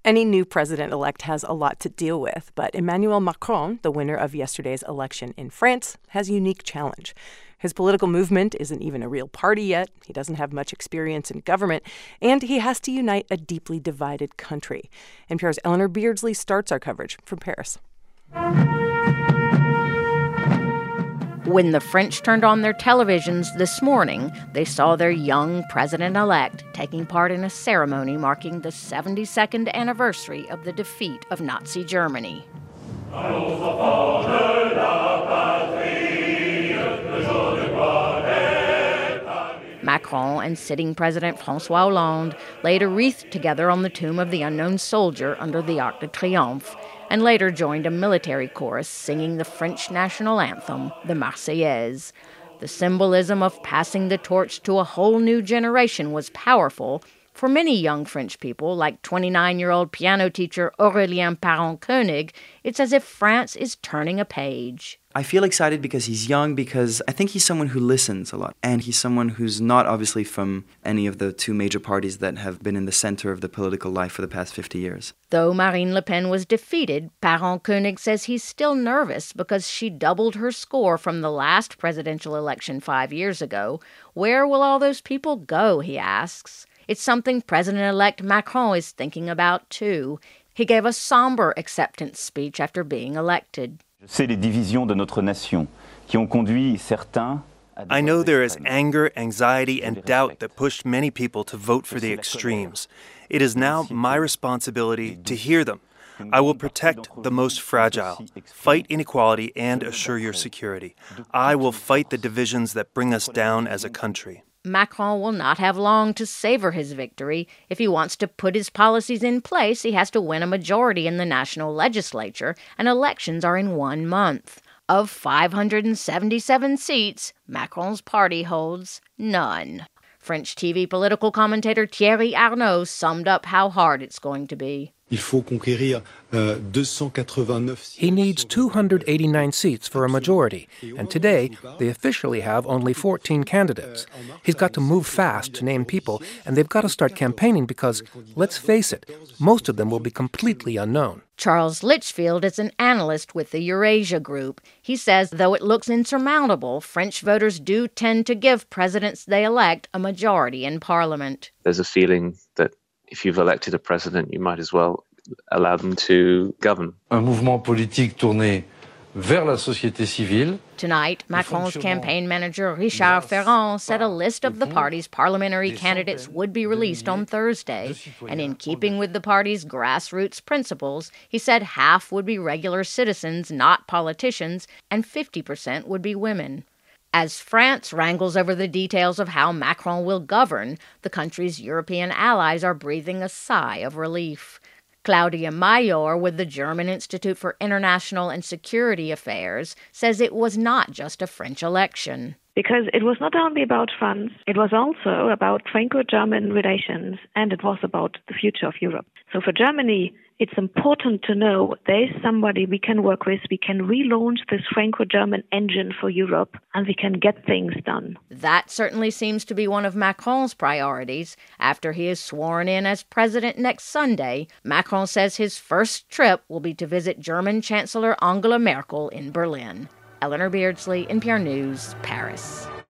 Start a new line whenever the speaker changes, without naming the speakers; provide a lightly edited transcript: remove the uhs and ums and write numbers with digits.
Any new president-elect has a lot to deal with, but Emmanuel Macron, the winner of yesterday's election in France, has a unique challenge. His political movement isn't even a real party yet, he doesn't have much experience in government, and he has to unite a deeply divided country. NPR's Eleanor Beardsley starts our coverage from Paris.
When the French turned on their televisions this morning, they saw their young president-elect taking part in a ceremony marking the 72nd anniversary of the defeat of Nazi Germany. Macron and sitting President François Hollande laid a wreath together on the tomb of the unknown soldier under the Arc de Triomphe, and later joined a military chorus singing the French national anthem, the Marseillaise. The symbolism of passing the torch to a whole new generation was powerful. For many young French people, like 29-year-old piano teacher Aurélien Parent-Koenig, it's as if France is turning a page.
I feel excited because he's young, because I think he's someone who listens a lot. And he's someone who's not obviously from any of the two major parties that have been in the center of the political life for the past 50 years.
Though Marine Le Pen was defeated, Parent-Koenig says he's still nervous because she doubled her score from the last presidential election 5 years ago. Where will all those people go, he asks. It's something President-elect Macron is thinking about, too. He gave a somber acceptance speech after being elected.
I know there is anger, anxiety, and doubt that pushed many people to vote for the extremes. It is now my responsibility to hear them. I will protect the most fragile, fight inequality, and assure your security. I will fight the divisions that bring us down as a country.
Macron will not have long to savor his victory. If he wants to put his policies in place, he has to win a majority in the national legislature, and elections are in 1 month. Of 577 seats, Macron's party holds none. French TV political commentator Thierry Arnaud summed up how hard it's going to be.
He needs 289 seats for a majority, and today they officially have only 14 candidates. He's got to move fast to name people, and they've got to start campaigning because, let's face it, most of them will be completely unknown.
Charles Litchfield is an analyst with the Eurasia Group. He says though it looks insurmountable, French voters do tend to give presidents they elect a majority in parliament.
There's a feeling that if you've elected a president, you might as well allow them to govern.
Un mouvement politique tourné vers la société civile.
Tonight, Macron's campaign manager Richard Ferrand said a list of the party's parliamentary candidates would be released on Thursday. And in keeping with the party's grassroots principles, he said half would be regular citizens, not politicians, and 50% would be women. As France wrangles over the details of how Macron will govern, the country's European allies are breathing a sigh of relief. Claudia Mayor with the German Institute for International and Security Affairs says it was not just a French election.
Because it was not only about France, it was also about Franco-German relations, and it was about the future of Europe. So for Germany, it's important to know there is somebody we can work with, we can relaunch this Franco-German engine for Europe, and we can get things done.
That certainly seems to be one of Macron's priorities. After he is sworn in as president next Sunday, Macron says his first trip will be to visit German Chancellor Angela Merkel in Berlin. Eleanor Beardsley, NPR News, Paris.